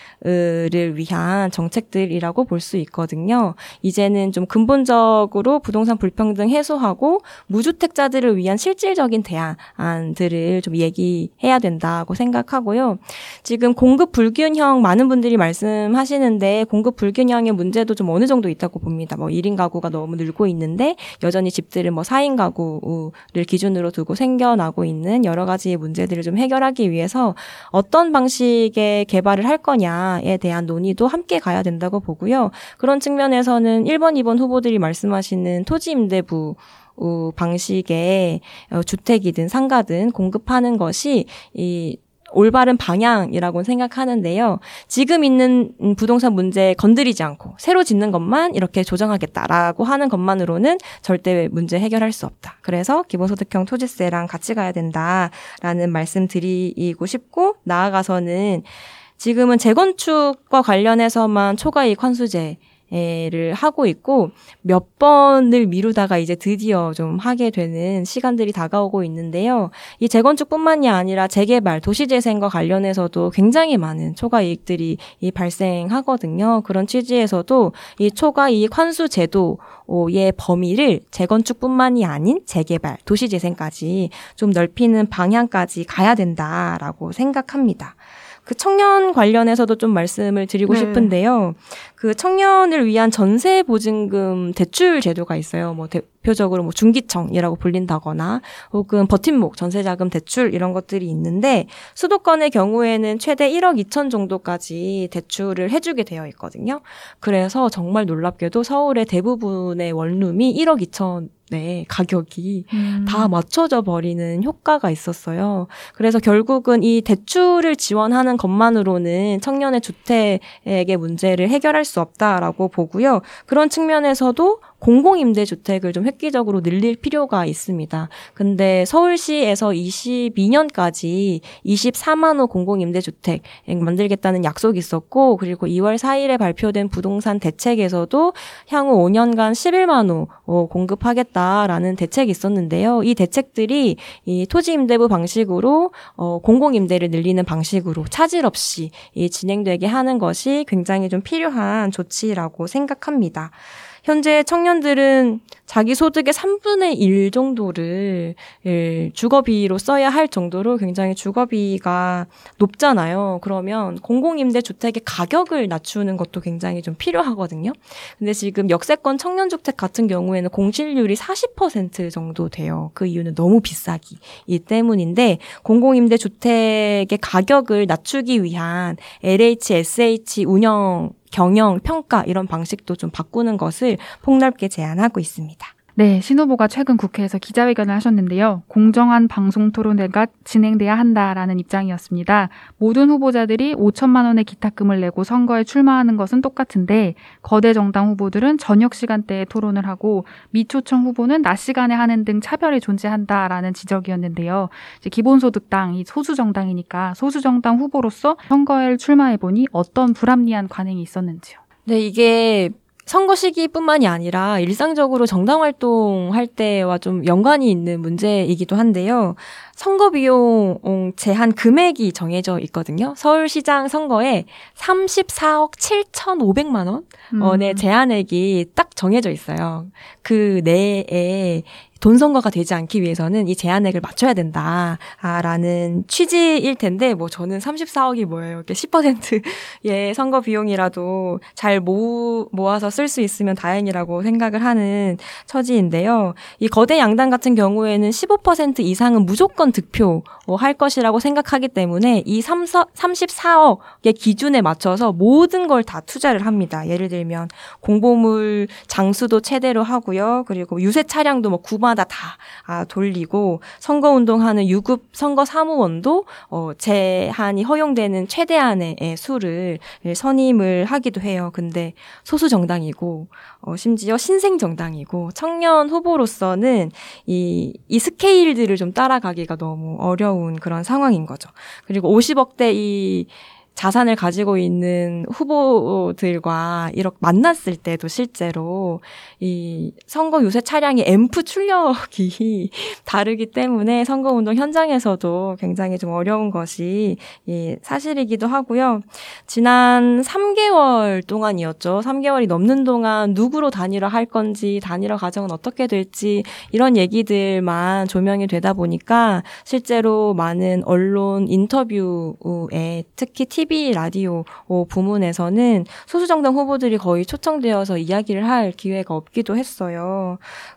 위한 정책들이라고 볼 수 있거든요. 이제는 좀 근본적으로 부동산 불평등 해소하고 무주택자들을 위한 실질 실질적인 대안들을 좀 얘기해야 된다고 생각하고요. 지금 공급 불균형 많은 분들이 말씀하시는데 공급 불균형의 문제도 좀 어느 정도 있다고 봅니다. 뭐 일 인 가구가 너무 늘고 있는데 여전히 집들은 뭐 사 인 가구를 기준으로 두고 생겨나고 있는 여러 가지의 문제들을 좀 해결하기 위해서 어떤 방식의 개발을 할 거냐에 대한 논의도 함께 가야 된다고 보고요. 그런 측면에서는 일 번, 이 번 후보들이 말씀하시는 토지임대부 방식의 주택이든 상가든 공급하는 것이 이 올바른 방향이라고 생각하는데요. 지금 있는 부동산 문제 건드리지 않고 새로 짓는 것만 이렇게 조정하겠다라고 하는 것만으로는 절대 문제 해결할 수 없다. 그래서 기본소득형 토지세랑 같이 가야 된다라는 말씀 드리고 싶고 나아가서는 지금은 재건축과 관련해서만 초과이익 환수제 를 하고 있고 몇 번을 미루다가 이제 드디어 좀 하게 되는 시간들이 다가오고 있는데요. 이 재건축뿐만이 아니라 재개발, 도시재생과 관련해서도 굉장히 많은 초과이익들이 발생하거든요. 그런 취지에서도 이 초과이익 환수 제도의 범위를 재건축뿐만이 아닌 재개발, 도시재생까지 좀 넓히는 방향까지 가야 된다라고 생각합니다. 그 청년 관련해서도 좀 말씀을 드리고 네. 싶은데요. 그 청년을 위한 전세 보증금 대출 제도가 있어요. 뭐 대표적으로 뭐 중기청이라고 불린다거나 혹은 버팀목 전세자금 대출 이런 것들이 있는데 수도권의 경우에는 최대 일억 이천 정도까지 대출을 해주게 되어 있거든요. 그래서 정말 놀랍게도 서울의 대부분의 원룸이 일억 이천 네, 가격이 음. 다 맞춰져 버리는 효과가 있었어요. 그래서 결국은 이 대출을 지원하는 것만으로는 청년의 주택의 문제를 해결할 수 없다라고 보고요. 그런 측면에서도 공공임대주택을 좀 획기적으로 늘릴 필요가 있습니다. 근데 서울시에서 이십이 년까지 이십사만 호 공공임대주택 만들겠다는 약속이 있었고 그리고 이월 사일에 발표된 부동산 대책에서도 향후 오 년간 십일만 호 공급하겠다라는 대책이 있었는데요. 이 대책들이 이 토지임대부 방식으로 어, 공공임대를 늘리는 방식으로 차질 없이 이 진행되게 하는 것이 굉장히 좀 필요한 조치라고 생각합니다. 현재 청년들은 자기 소득의 삼분의 일 정도를 주거비로 써야 할 정도로 굉장히 주거비가 높잖아요. 그러면 공공임대주택의 가격을 낮추는 것도 굉장히 좀 필요하거든요. 근데 지금 역세권 청년주택 같은 경우에는 공실률이 사십 퍼센트 정도 돼요. 그 이유는 너무 비싸기 때문인데 공공임대주택의 가격을 낮추기 위한 엘에이치, 에스에이치 운영 경영, 평가 이런 방식도 좀 바꾸는 것을 폭넓게 제안하고 있습니다. 네, 신 후보가 최근 국회에서 기자회견을 하셨는데요. 공정한 방송 토론회가 진행돼야 한다라는 입장이었습니다. 모든 후보자들이 오천만 원의 기탁금을 내고 선거에 출마하는 것은 똑같은데 거대 정당 후보들은 저녁 시간대에 토론을 하고 미초청 후보는 낮 시간에 하는 등 차별이 존재한다라는 지적이었는데요. 이제 기본소득당, 이 소수정당이니까 소수정당 후보로서 선거에 출마해보니 어떤 불합리한 관행이 있었는지요? 네, 이게 선거 시기뿐만이 아니라 일상적으로 정당 활동할 때와 좀 연관이 있는 문제이기도 한데요. 선거 비용 제한 금액이 정해져 있거든요. 서울시장 선거에 삼십사억 칠천오백만 원의 제한액이 딱 정해져 있어요. 그 내에 돈 선거가 되지 않기 위해서는 이 제한액을 맞춰야 된다라는 취지일 텐데 뭐 저는 삼십사억이 뭐예요. 이렇게 십 퍼센트의 선거 비용이라도 잘 모, 모아서 쓸 수 있으면 다행이라고 생각을 하는 처지인데요. 이 거대 양당 같은 경우에는 십오 퍼센트 이상은 무조건 득표할 것이라고 생각하기 때문에 이 삼십사억의 기준에 맞춰서 모든 걸 다 투자를 합니다. 예를 들면 공보물 장수도 최대로 하고요. 그리고 유세 차량도 뭐 구마다 다 아, 돌리고 선거운동하는 유급 선거 사무원도 어, 제한이 허용되는 최대한의 수를 선임을 하기도 해요. 근데 소수 정당이고 어, 심지어 신생 정당이고 청년 후보로서는 이, 이 스케일들을 좀 따라가기가 너무 어려운 그런 상황인 거죠. 그리고 오십억대 이 자산을 가지고 있는 후보들과 이렇게 만났을 때도 실제로 이 선거 유세 차량의 앰프 출력이 다르기 때문에 선거운동 현장에서도 굉장히 좀 어려운 것이 예, 사실이기도 하고요. 지난 삼 개월 동안이었죠. 삼 개월이 넘는 동안 누구로 단일화할 건지, 단일화 과정은 어떻게 될지 이런 얘기들만 조명이 되다 보니까 실제로 많은 언론 인터뷰에 특히 티비 라디오 부문에서는 소수정당 후보들이 거의 초청되어서 이야기를 할 기회가 없기도 했어요.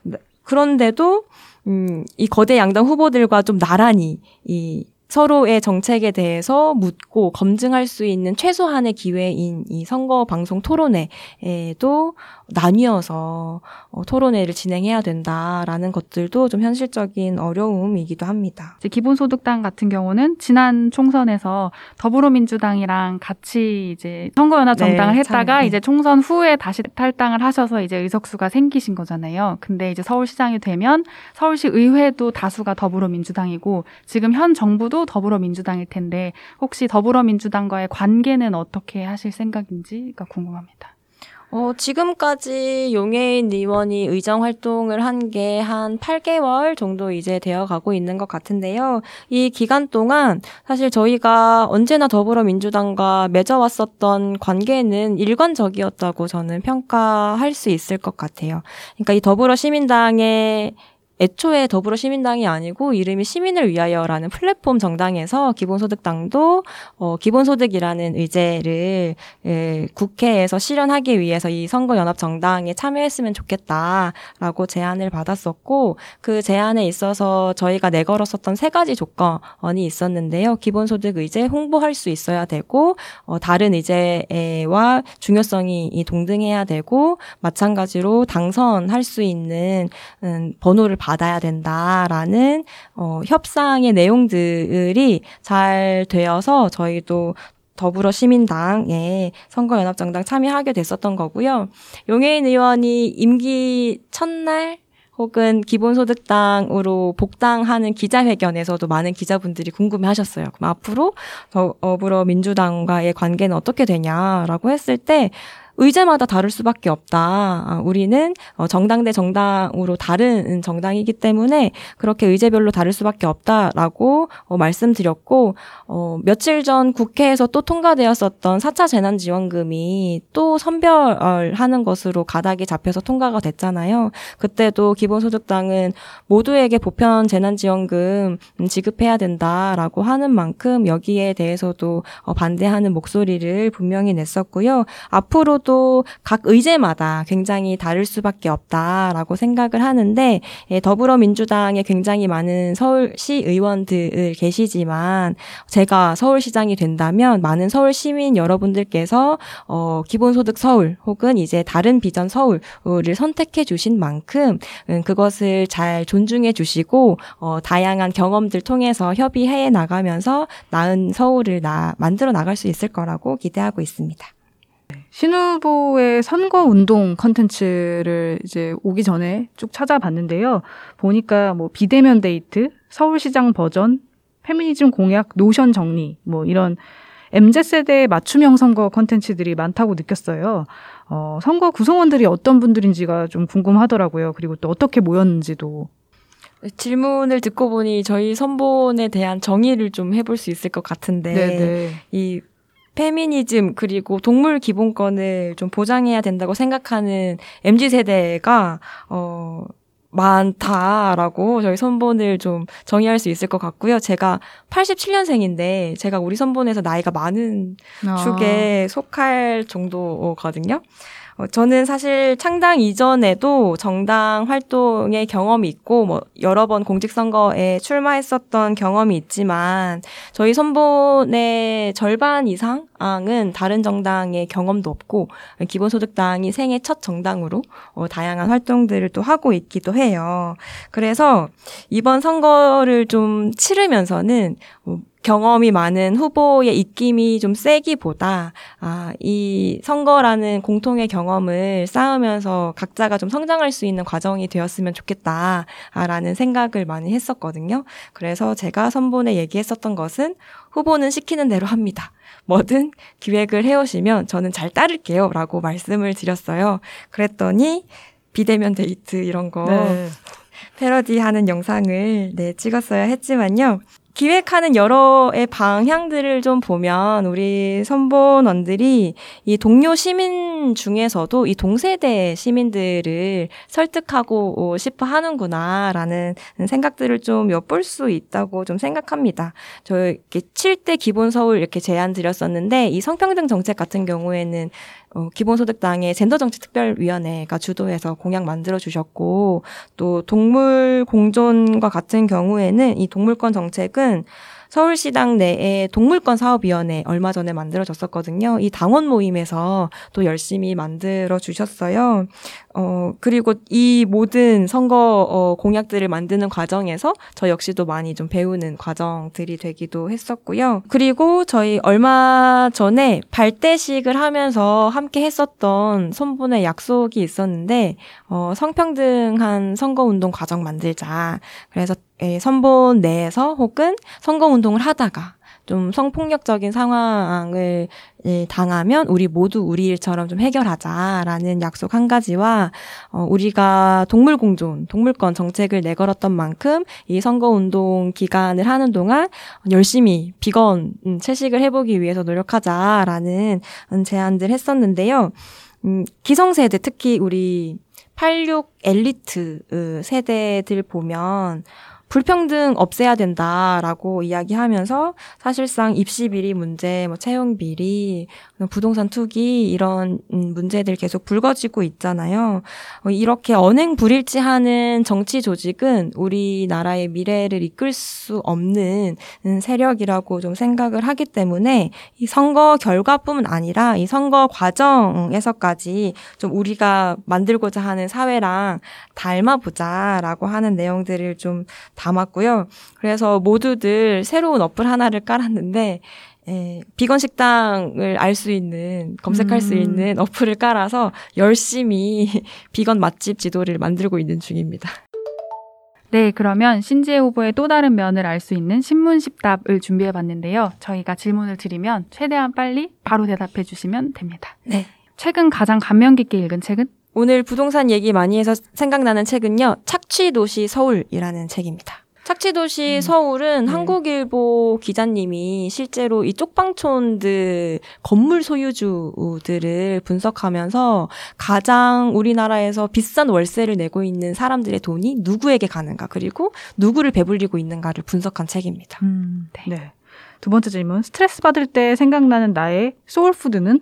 그런데도 음, 이 거대 양당 후보들과 좀 나란히 이 서로의 정책에 대해서 묻고 검증할 수 있는 최소한의 기회인 이 선거 방송 토론회에도 나뉘어서 어, 토론회를 진행해야 된다라는 것들도 좀 현실적인 어려움이기도 합니다. 이제 기본소득당 같은 경우는 지난 총선에서 더불어민주당이랑 같이 이제 선거연합 정당을 네, 했다가 참, 네. 이제 총선 후에 다시 탈당을 하셔서 이제 의석수가 생기신 거잖아요. 근데 이제 서울시장이 되면 서울시 의회도 다수가 더불어민주당이고 지금 현 정부도 더불어민주당일 텐데 혹시 더불어민주당과의 관계는 어떻게 하실 생각인지가 궁금합니다. 어, 지금까지 용해인 의원이 의정 활동을 한 게 한 팔 개월 정도 이제 되어 가고 있는 것 같은데요. 이 기간 동안 사실 저희가 언제나 더불어민주당과 맺어왔었던 관계는 일관적이었다고 저는 평가할 수 있을 것 같아요. 그러니까 이 더불어시민당의 애초에 더불어시민당이 아니고 이름이 시민을 위하여라는 플랫폼 정당에서 기본소득당도 어, 기본소득이라는 의제를 예, 국회에서 실현하기 위해서 이 선거연합정당에 참여했으면 좋겠다라고 제안을 받았었고 그 제안에 있어서 저희가 내걸었었던 세 가지 조건이 있었는데요. 기본소득 의제 홍보할 수 있어야 되고 어, 다른 의제와 중요성이 동등해야 되고 마찬가지로 당선할 수 있는 음, 번호를 받아야 된다라는 어, 협상의 내용들이 잘 되어서 저희도 더불어시민당에 선거연합정당 참여하게 됐었던 거고요. 용해인 의원이 임기 첫날 혹은 기본소득당으로 복당하는 기자회견에서도 많은 기자분들이 궁금해하셨어요. 그럼 앞으로 더불어민주당과의 관계는 어떻게 되냐라고 했을 때 의제마다 다를 수밖에 없다. 우리는 정당 대 정당으로 다른 정당이기 때문에 그렇게 의제별로 다를 수밖에 없다라고 말씀드렸고 어, 며칠 전 국회에서 또 통과되었었던 사 차 재난지원금이 또 선별하는 것으로 가닥이 잡혀서 통과가 됐잖아요. 그때도 기본소득당은 모두에게 보편 재난지원금 지급해야 된다라고 하는 만큼 여기에 대해서도 반대하는 목소리를 분명히 냈었고요. 앞으로 또 각 의제마다 굉장히 다를 수밖에 없다라고 생각을 하는데 예, 더불어민주당에 굉장히 많은 서울시 의원들 계시지만 제가 서울시장이 된다면 많은 서울 시민 여러분들께서 어, 기본소득 서울 혹은 이제 다른 비전 서울을 선택해 주신 만큼 음, 그것을 잘 존중해 주시고 어, 다양한 경험들 통해서 협의해 나가면서 나은 서울을 나, 만들어 나갈 수 있을 거라고 기대하고 있습니다. 신 후보의 선거운동 컨텐츠를 이제 오기 전에 쭉 찾아봤는데요. 보니까 뭐 비대면 데이트, 서울시장 버전, 페미니즘 공약, 노션 정리, 뭐 이런 엠지 세대의 맞춤형 선거 컨텐츠들이 많다고 느꼈어요. 어, 선거 구성원들이 어떤 분들인지가 좀 궁금하더라고요. 그리고 또 어떻게 모였는지도. 질문을 듣고 보니 저희 선본에 대한 정의를 좀 해볼 수 있을 것 같은데 네네. 이 페미니즘 그리고 동물 기본권을 좀 보장해야 된다고 생각하는 엠지 세대가 어 많다라고 저희 선본을 좀 정의할 수 있을 것 같고요. 제가 팔십칠 년생인데 제가 우리 선본에서 나이가 많은 아. 축에 속할 정도거든요. 어, 저는 사실 창당 이전에도 정당 활동의 경험이 있고 뭐 여러 번 공직선거에 출마했었던 경험이 있지만 저희 선본의 절반 이상은 다른 정당의 경험도 없고 기본소득당이 생애 첫 정당으로 어, 다양한 활동들을 또 하고 있기도 해요. 그래서 이번 선거를 좀 치르면서는 어, 경험이 많은 후보의 입김이 좀 세기보다 아, 이 선거라는 공통의 경험을 쌓으면서 각자가 좀 성장할 수 있는 과정이 되었으면 좋겠다라는 생각을 많이 했었거든요. 그래서 제가 선본에 얘기했었던 것은 후보는 시키는 대로 합니다. 뭐든 기획을 해오시면 저는 잘 따를게요 라고 말씀을 드렸어요. 그랬더니 비대면 데이트 이런 거 네. 패러디하는 영상을 네, 찍었어야 했지만요. 기획하는 여러의 방향들을 좀 보면 우리 선본원들이 이 동료 시민 중에서도 이 동세대 시민들을 설득하고 싶어 하는구나라는 생각들을 좀 엿볼 수 있다고 좀 생각합니다. 저 이렇게 칠 대 기본 서울 이렇게 제안 드렸었는데 이 성평등 정책 같은 경우에는 어, 기본소득당의 젠더정책특별위원회가 주도해서 공약 만들어주셨고 또 동물공존과 같은 경우에는 이 동물권 정책은 서울시당 내에 동물권 사업위원회 얼마 전에 만들어졌었거든요. 이 당원 모임에서 또 열심히 만들어주셨어요. 어, 그리고 이 모든 선거 어, 공약들을 만드는 과정에서 저 역시도 많이 좀 배우는 과정들이 되기도 했었고요. 그리고 저희 얼마 전에 발대식을 하면서 함께 했었던 선본의 약속이 있었는데 어, 성평등한 선거운동 과정 만들자. 그래서 예, 선본 내에서 혹은 선거운동을 하다가 좀 성폭력적인 상황을 예, 당하면 우리 모두 우리 일처럼 좀 해결하자라는 약속 한 가지와 어, 우리가 동물공존, 동물권 정책을 내걸었던 만큼 이 선거운동 기간을 하는 동안 열심히 비건 음, 채식을 해보기 위해서 노력하자라는 음, 제안들 했었는데요. 음, 기성세대 특히 우리 팔십육 엘리트 세대들 보면 불평등 없애야 된다라고 이야기하면서 사실상 입시 비리 문제, 뭐 채용 비리, 부동산 투기 이런 문제들 계속 불거지고 있잖아요. 이렇게 언행 불일치하는 정치 조직은 우리나라의 미래를 이끌 수 없는 세력이라고 좀 생각을 하기 때문에 이 선거 결과뿐만 아니라 이 선거 과정에서까지 좀 우리가 만들고자 하는 사회랑 닮아보자라고 하는 내용들을 좀 담았고요. 그래서 모두들 새로운 어플 하나를 깔았는데 에, 비건 식당을 알 수 있는, 검색할 음. 수 있는 어플을 깔아서 열심히 비건 맛집 지도를 만들고 있는 중입니다. 네, 그러면 신지혜 후보의 또 다른 면을 알 수 있는 신문십답을 준비해봤는데요. 저희가 질문을 드리면 최대한 빨리 바로 대답해 주시면 됩니다. 네. 최근 가장 감명 깊게 읽은 책은? 오늘 부동산 얘기 많이 해서 생각나는 책은요. 착취도시 서울이라는 책입니다. 착취도시 음. 서울은 네. 한국일보 기자님이 실제로 이 쪽방촌들 건물 소유주들을 분석하면서 가장 우리나라에서 비싼 월세를 내고 있는 사람들의 돈이 누구에게 가는가 그리고 누구를 배불리고 있는가를 분석한 책입니다. 음, 네. 네. 두 번째 질문. 스트레스 받을 때 생각나는 나의 소울푸드는?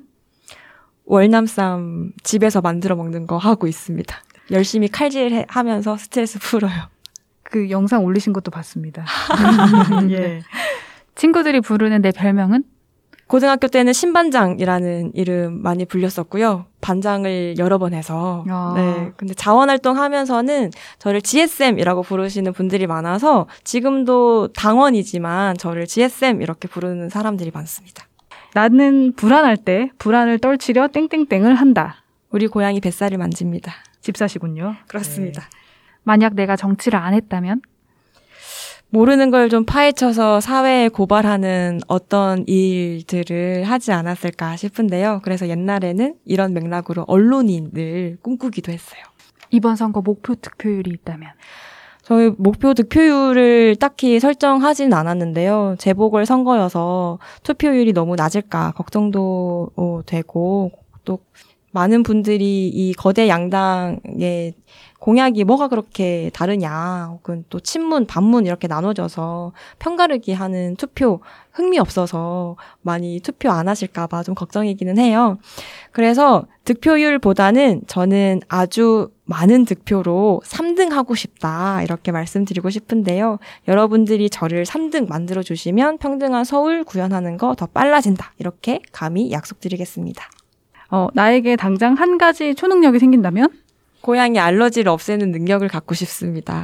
월남쌈 집에서 만들어 먹는 거 하고 있습니다. 열심히 칼질하면서 스트레스 풀어요. 그 영상 올리신 것도 봤습니다. 예. 친구들이 부르는 내 별명은? 고등학교 때는 신반장이라는 이름 많이 불렸었고요. 반장을 여러 번 해서. 아. 네. 근데 자원활동 하면서는 저를 지에스엠이라고 부르시는 분들이 많아서 지금도 당원이지만 저를 지에스엠 이렇게 부르는 사람들이 많습니다. 나는 불안할 때 불안을 떨치려 땡땡땡을 한다. 우리 고양이 뱃살을 만집니다. 집사시군요. 그렇습니다. 네. 만약 내가 정치를 안 했다면? 모르는 걸 좀 파헤쳐서 사회에 고발하는 어떤 일들을 하지 않았을까 싶은데요. 그래서 옛날에는 이런 맥락으로 언론인을 꿈꾸기도 했어요. 이번 선거 목표 득표율이 있다면? 저희 목표 득표율을 딱히 설정하진 않았는데요. 재보궐선거여서 투표율이 너무 낮을까 걱정도 되고 또 많은 분들이 이 거대 양당의 공약이 뭐가 그렇게 다르냐 혹은 또 친문, 반문 이렇게 나눠져서 편가르기 하는 투표 흥미 없어서 많이 투표 안 하실까 봐 좀 걱정이기는 해요. 그래서 득표율보다는 저는 아주 많은 득표로 삼 등 하고 싶다 이렇게 말씀드리고 싶은데요. 여러분들이 저를 삼 등 만들어주시면 평등한 서울 구현하는 거 더 빨라진다 이렇게 감히 약속드리겠습니다. 어, 나에게 당장 한 가지 초능력이 생긴다면? 고양이 알러지를 없애는 능력을 갖고 싶습니다.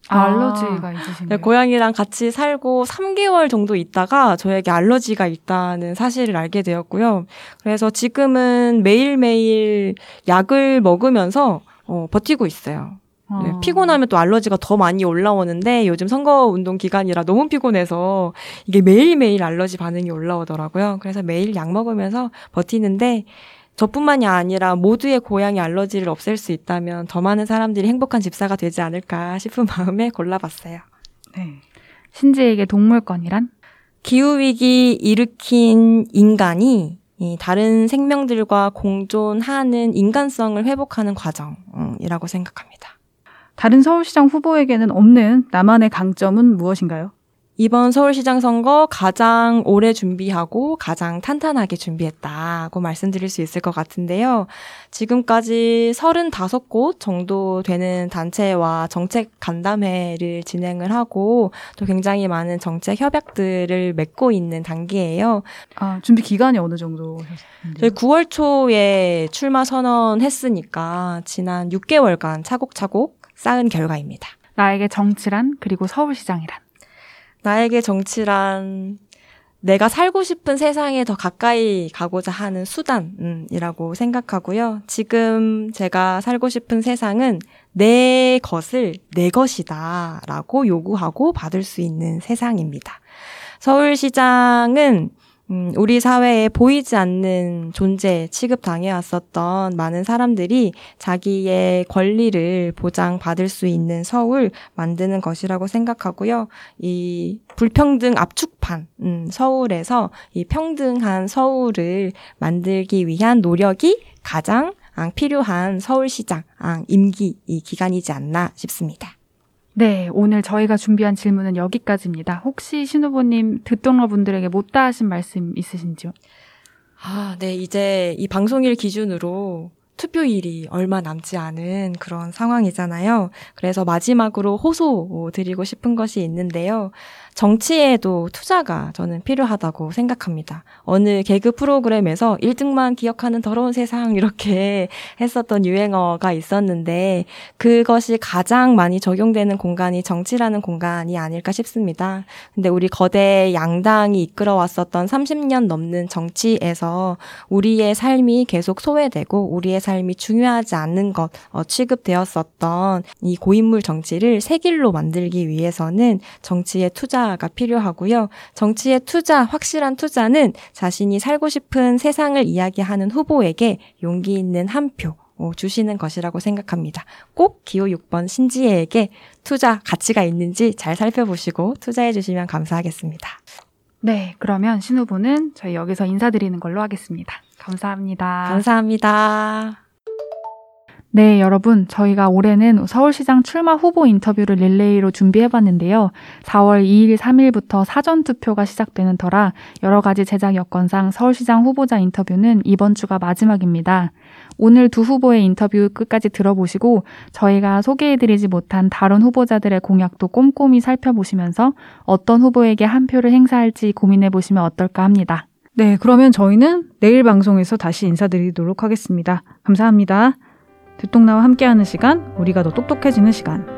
아, 알러지가 있으신가요? 네, 고양이랑 같이 살고 삼 개월 정도 있다가 저에게 알러지가 있다는 사실을 알게 되었고요. 그래서 지금은 매일매일 약을 먹으면서 어, 버티고 있어요. 네, 아. 피곤하면 또 알러지가 더 많이 올라오는데 요즘 선거운동 기간이라 너무 피곤해서 이게 매일매일 알러지 반응이 올라오더라고요. 그래서 매일 약 먹으면서 버티는데 저뿐만이 아니라 모두의 고양이 알러지를 없앨 수 있다면 더 많은 사람들이 행복한 집사가 되지 않을까 싶은 마음에 골라봤어요. 네. 신지에게 동물권이란? 기후위기 일으킨 인간이 이 다른 생명들과 공존하는 인간성을 회복하는 과정이라고 생각합니다. 다른 서울시장 후보에게는 없는 나만의 강점은 무엇인가요? 이번 서울시장 선거 가장 오래 준비하고 가장 탄탄하게 준비했다고 말씀드릴 수 있을 것 같은데요. 지금까지 서른다섯 곳 정도 되는 단체와 정책 간담회를 진행을 하고 또 굉장히 많은 정책 협약들을 맺고 있는 단계예요. 아, 준비 기간이 어느 정도 하셨는데요? 저희 구월 초에 출마 선언했으니까 지난 육 개월간 차곡차곡 쌓은 결과입니다. 나에게 정치란? 그리고 서울시장이란? 나에게 정치란 내가 살고 싶은 세상에 더 가까이 가고자 하는 수단이라고 생각하고요. 지금 제가 살고 싶은 세상은 내 것을 내 것이다 라고 요구하고 받을 수 있는 세상입니다. 서울시장은 음, 우리 사회에 보이지 않는 존재 취급당해왔었던 많은 사람들이 자기의 권리를 보장받을 수 있는 서울 만드는 것이라고 생각하고요. 이 불평등 압축판, 음, 서울에서 이 평등한 서울을 만들기 위한 노력이 가장 필요한 서울시장 임기 이 기간이지 않나 싶습니다. 네, 오늘 저희가 준비한 질문은 여기까지입니다. 혹시 신 후보님 듣동러분들에게 못다 하신 말씀 있으신지요? 아, 네, 이제 이 방송일 기준으로 투표일이 얼마 남지 않은 그런 상황이잖아요. 그래서 마지막으로 호소 드리고 싶은 것이 있는데요. 정치에도 투자가 저는 필요하다고 생각합니다. 어느 개그 프로그램에서 일 등만 기억하는 더러운 세상 이렇게 했었던 유행어가 있었는데 그것이 가장 많이 적용되는 공간이 정치라는 공간이 아닐까 싶습니다. 근데 우리 거대 양당이 이끌어왔었던 삼십 년 넘는 정치에서 우리의 삶이 계속 소외되고 우리의 삶이 중요하지 않는 것 어, 취급되었었던 이 고인물 정치를 새 길로 만들기 위해서는 정치에 투자 가 필요하고요. 정치의 투자, 확실한 투자는 자신이 살고 싶은 세상을 이야기하는 후보에게 용기 있는 한 표 주시는 것이라고 생각합니다. 꼭 기호 육 번 신지혜에게 투자 가치가 있는지 잘 살펴보시고 투자해 주시면 감사하겠습니다. 네, 그러면 신 후보는 저희 여기서 인사드리는 걸로 하겠습니다. 감사합니다. 감사합니다. 네, 여러분, 저희가 올해는 서울시장 출마 후보 인터뷰를 릴레이로 준비해봤는데요. 사월 이일, 삼일부터 사전투표가 시작되는 터라 여러 가지 제작 여건상 서울시장 후보자 인터뷰는 이번 주가 마지막입니다. 오늘 두 후보의 인터뷰 끝까지 들어보시고 저희가 소개해드리지 못한 다른 후보자들의 공약도 꼼꼼히 살펴보시면서 어떤 후보에게 한 표를 행사할지 고민해보시면 어떨까 합니다. 네, 그러면 저희는 내일 방송에서 다시 인사드리도록 하겠습니다. 감사합니다. 듣동나와 함께하는 시간, 우리가 더 똑똑해지는 시간.